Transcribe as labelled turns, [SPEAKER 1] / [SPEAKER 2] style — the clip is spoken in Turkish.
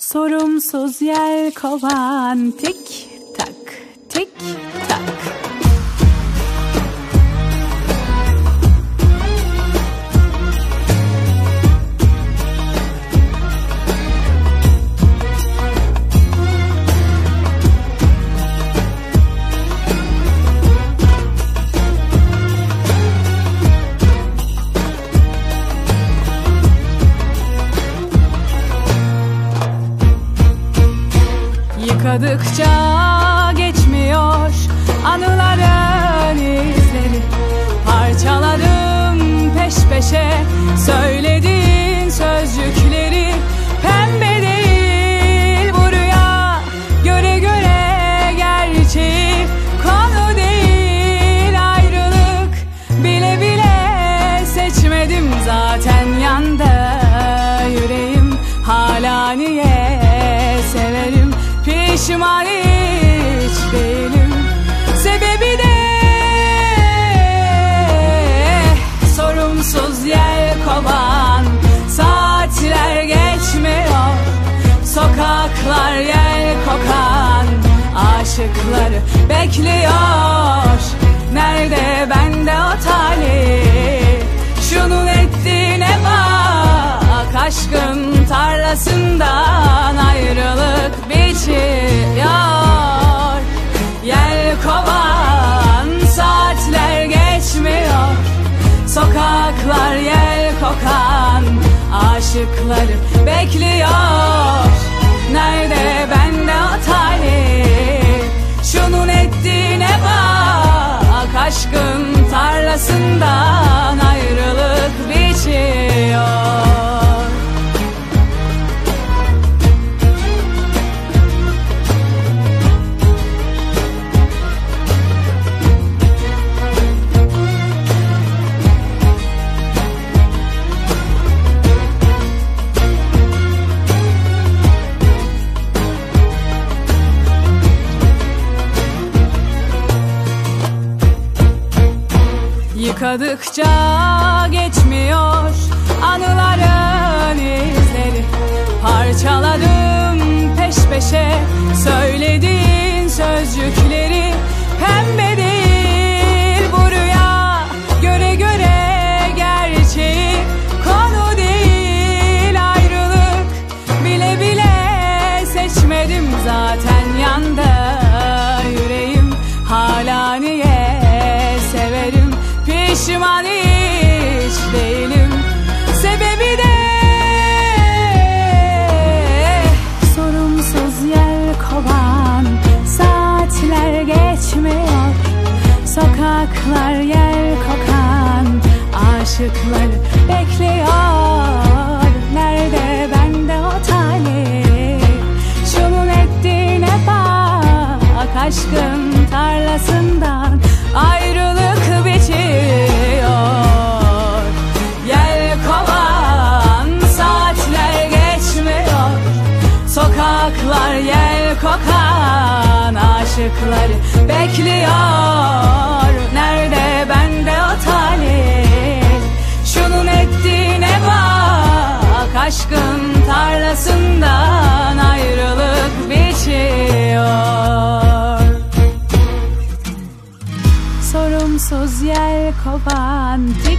[SPEAKER 1] Sorumsuz yelkovan tik tak tik tak. Yıkadıkça geçmiyor anıların izleri. Parçaladım peş peşe söylediğin sözcükleri. Pembe değil bu rüya, göre göre gerçeği. Konu değil ayrılık, bile bile seçmedim zaten. Yandı yüreğim, hala niye severim? Pişman hiç değilim, sebebi de sorumsuz yelkovan. Saatler geçmiyor, sokaklar yel kokan. Aşıkları bekliyor, nerede bende o talih? Şunun ettiğine bak, aşkın tarlasından ayrılık biçiyor. Yelkovan, saatler geçmiyor, sokaklar yel kokan. Aşıkları bekliyor, nerede bende o talih? Şunun ettiğine bak, aşkın tarlasından ayrılık biçiyor. Yıkadıkça geçmiyor anıların izleri. Parçaladım peş peşe söylediğin sözcükleri. Pembe değil bu rüya, göre göre gerçeği. Konu değil ayrılık, bile bile seçmedim zaten. Yandı yüreğim, hala niye severim? Pişman hiç değilim, sebebi de sorumsuz yelkovan. Saatler geçmiyor, sokaklar yel kokan. Aşıklar bekliyor, nerede bende o talih? Şunun ettiğine bak, aşkın tarlasından ayrılık bitiyor. Yelkovan, saatler geçmiyor, sokaklar yel kokan. Aşıkları bekliyor, nerede bende o talih? Şunun ettiğine bak, aşkın tarlasından ayrılık bitiyor. Sorumsuz yelkovan.